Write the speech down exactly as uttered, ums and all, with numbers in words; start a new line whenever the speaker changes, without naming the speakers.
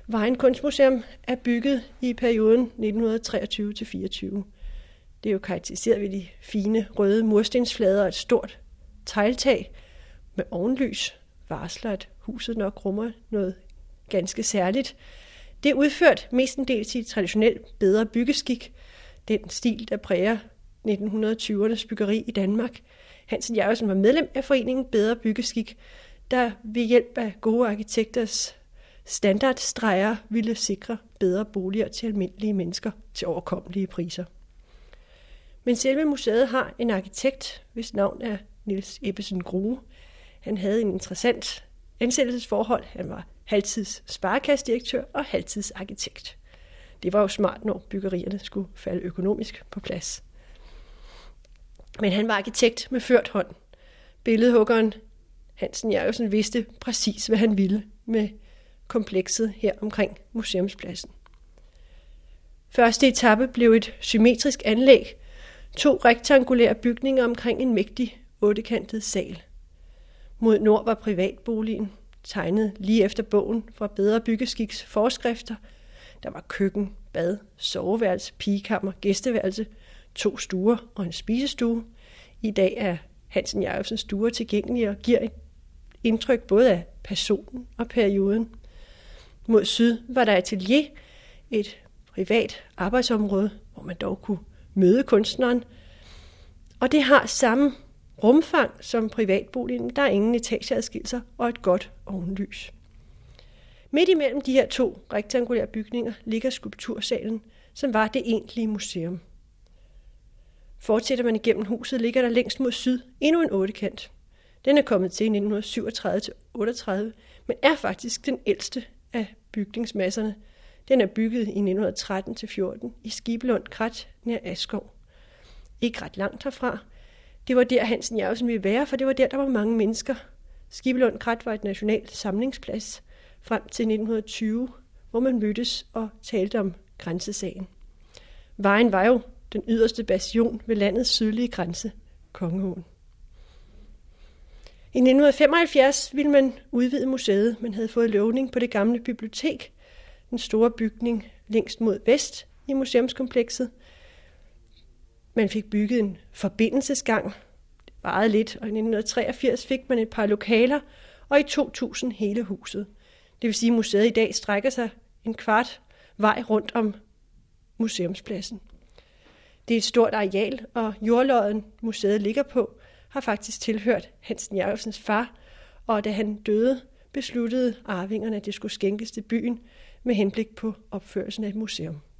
Vejen Kunstmuseum er bygget i perioden nitten treogtyve til fireogtyve. Det er jo karakteriseret ved de fine røde murstensflader og et stort tegltag med ovenlys, varsler, at huset nok rummer noget ganske særligt. Det er udført mestendels i traditionel bedre byggeskik, den stil, der præger nitten tyvernes byggeri i Danmark. Hansen Jacobsen var medlem af foreningen Bedre Byggeskik, der ved hjælp af gode arkitekters standardstreger ville sikre bedre boliger til almindelige mennesker til overkommelige priser. Men selve museet har en arkitekt, hvis navn er Niels Ebbesen Grue. Han havde en interessant ansættelsesforhold. Han var halvtids sparekassedirektør og halvtids arkitekt. Det var jo smart, når byggerierne skulle falde økonomisk på plads. Men han var arkitekt med ført hånd. Billedhuggeren Hansen Jacobsen vidste præcis, hvad han ville med komplekset her omkring museumspladsen. Første etape blev et symmetrisk anlæg, to rektangulære bygninger omkring en mægtig ottekantet sal. Mod nord var privatboligen, tegnet lige efter bogen fra Bedre Byggeskiks forskrifter. Der var køkken, bad, soveværelse, pigekammer, gæsteværelse, to stuer og en spisestue. I dag er Hansen Jacobsens stuer tilgængelige og giver et indtryk både af personen og perioden. Mod syd var der atelier, et privat arbejdsområde, hvor man dog kunne møde kunstneren. Og det har samme rumfang som privatboligen. Der er ingen etageadskillelser og et godt ovenlys. Midt imellem de her to rektangulære bygninger ligger skulptursalen, som var det egentlige museum. Fortsætter man igennem huset, ligger der længst mod syd endnu en ottekant. Den er kommet til i nitten syvogtredive til otteogtredive, men er faktisk den ældste af bygningsmasserne. Den er bygget i nitten tretten til fjorten i Skibelund Krat nær Askov. Ikke ret langt herfra. Det var der, Hansen Jacobsen ville være, for det var der, der var mange mennesker. Skibelund Krat var et nationalt samlingsplads frem til nitten tyve, hvor man mødtes og talte om grænsesagen. Vejen var jo den yderste bastion ved landets sydlige grænse, Kongeåen. I nitten femoghalvfjerds ville man udvide museet. Man havde fået lovning på det gamle bibliotek, den store bygning længst mod vest i museumskomplekset. Man fik bygget en forbindelsesgang. Det varede lidt, og i nitten treogfirs fik man et par lokaler, og i to tusind hele huset. Det vil sige, at museet i dag strækker sig en kvart vej rundt om museumspladsen. Det er et stort areal, og jordlodden museet ligger på, har faktisk tilhørt Hansen Jacobsens far, og da han døde, besluttede arvingerne, at det skulle skænkes til byen med henblik på opførelsen af et museum.